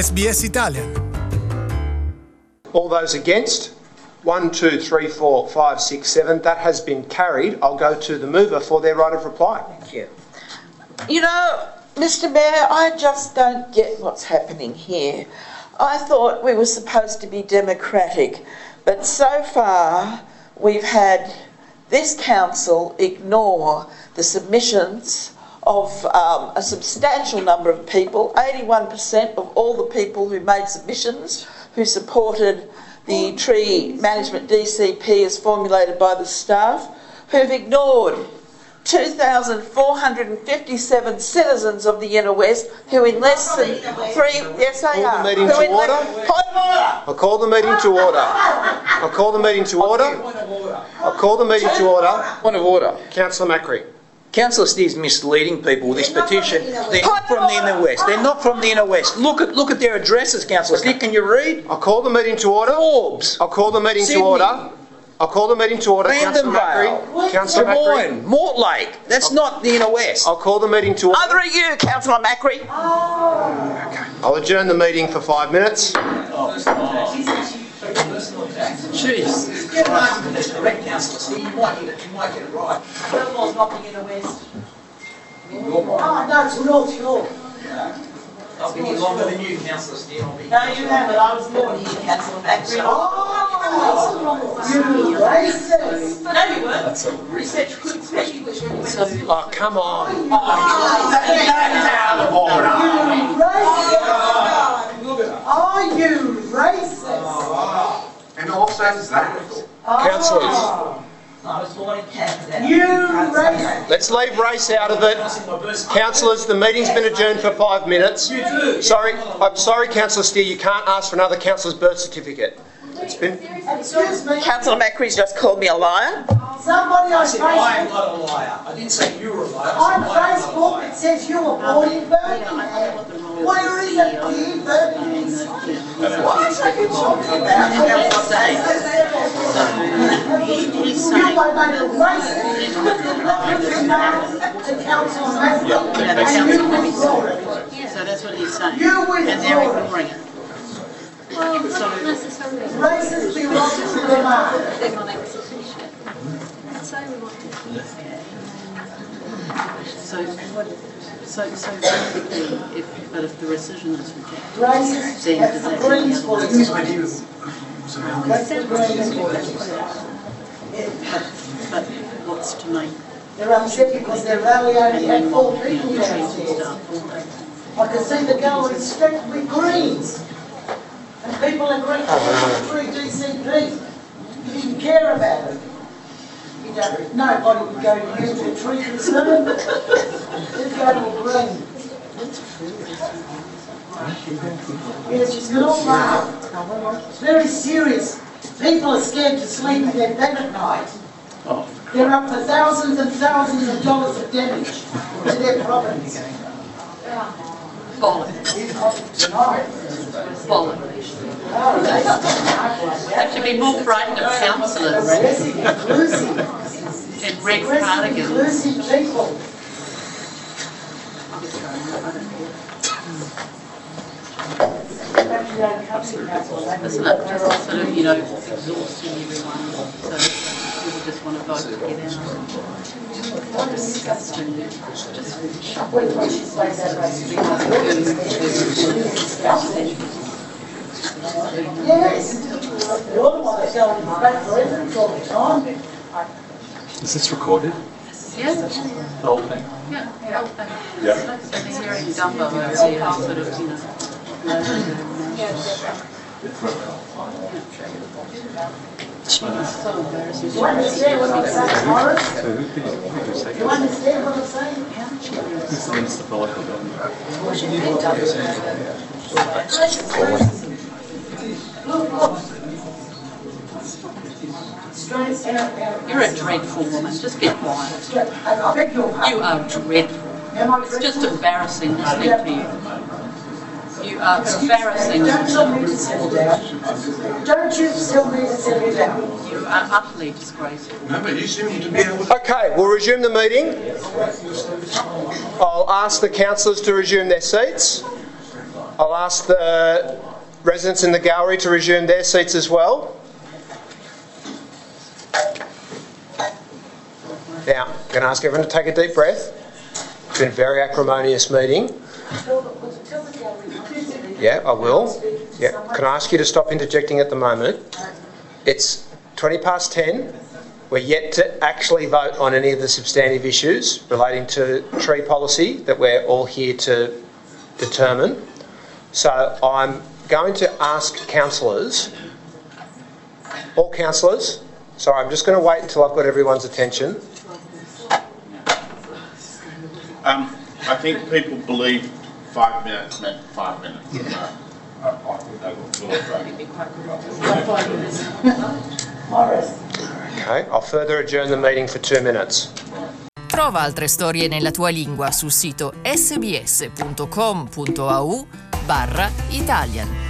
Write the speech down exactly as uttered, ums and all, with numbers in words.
S B S Italian. All those against? One, two, three, four, five, six, seven. That has been carried. I'll go to the mover for their right of reply. Thank you. You know, Mister Mayor, I just don't get what's happening here. I thought we were supposed to be democratic, but so far we've had this council ignore the submissions of um, a substantial number of people, eighty-one percent of all the people who made submissions, who supported the tree management D C P as formulated by the staff, who've ignored two thousand four hundred fifty-seven citizens of the Inner West who in less than three... Yes, they are. Call the meeting to order. I'll call the meeting to order. I'll call the meeting to order. I'll call the meeting to order. Point of order. Councillor Macri. Councillor Steers misleading people with this petition. They're not from the Inner West. They're not from the Inner West. Look at look at their addresses, Councillor Steers. Can you read? I'll call the meeting to order. Forbes. I'll call the meeting Sydney. to order. I'll call the meeting to order. Councillor Vandenvale. Macri. Councillor Macri. Moyne. Mortlake. That's not the Inner West. I'll call the meeting to order. Either are you, Councillor Macri. I'll adjourn the meeting for five minutes. Jeez. Get an argument that's correct, Councillor Steers. You might get it. You might get it right. Belmore's not the Inner West. Oh, no, it's North Shore. I've been here longer than you, Councillor Steers. No, you haven't. I was born here, Councillor Macri. Oh, you racist. No, you weren't. You said you couldn't speak English when you went to school. Oh, come on. You racist. Are you racist? And also is that. Councillors. I was born in Canada. You racist. Let's leave race out of it. Councillors, the meeting's been adjourned for five minutes. Sorry, I'm sorry, Councillor Steer, you can't ask for another councillor's birth certificate. It's been... Excuse me. Councillor Macri's just called me a liar. Somebody on I said I am Facebook, not a liar. I didn't say you were a liar. on Facebook it says you were born in Birmingham. Where is it here, Birmingham? What are you talking about? You might make a racist. To council and you withdraw it. So that's what he's saying. You And they're withdraw it. ignoring it. Well, not necessarily. Racist belongs to the man. They're not execution. So we want to keep So what, so, so basically, if, but if the rescission is rejected, Racist, then that's does the that Greens mean for the you. other ones? That's the Greens for you. But, but what's to make, They're upset because their rally only had four you people know, the trees and downstairs. stuff, all that? I can see the gallery stacked with Greens. And people are green for three D C P. You didn't care about it. You don't, nobody would go to you to a tree concern. They'd go to a green. Yes, it's not laugh. It's very serious. People are scared to sleep in their bed at night. They're up for thousands and thousands of dollars of damage to their properties. Bollocks. Bollocks. Have to be more frightened of councillors Aggressive, inclusive, in red aggressive, cardigans. inclusive people. Isn't it just sort of, you know, exhausting everyone, so people just want to vote to get out? Disgusting. Just Yes, you're the one that's going back for evidence all the time. Is this recorded? Yeah, The whole thing? yeah, the whole thing. Yeah. And hearing Dumbo over there, sort of, you know. It's so embarrassing. Do you understand what I'm saying, Morris? So who did you, who did you say? Do you understand what I'm saying? Who's the Minister for Local Government? Look, look. Straight out, out. You're a dreadful woman, just get quiet. Straight- I I beg your You pardon. are dreadful. Am I It's just correct? embarrassing listening to you. You are embarrassing. Don't tell me to settle down. Don't you tell me to settle down. You are utterly disgraceful. No, but you seem to be able to... Okay, we'll resume the meeting. I'll ask the councillors to resume their seats. I'll ask the residents in the gallery to resume their seats as well. Now, I'm going to ask everyone to take a deep breath. It's been a very acrimonious meeting. Yeah, I will. Yeah. Can I ask you to stop interjecting at the moment? It's twenty past ten. We're yet to actually vote on any of the substantive issues relating to tree policy that we're all here to determine. So I'm going to ask councillors, all councillors, sorry, I'm just going to wait until I've got everyone's attention. Um, I think people believe five minutes meant five minutes. Yeah. I, I think they will Okay, I'll further adjourn the meeting for two minutes. Trova altre storie nella tua lingua sul sito sbs punto com punto a u barra Italian.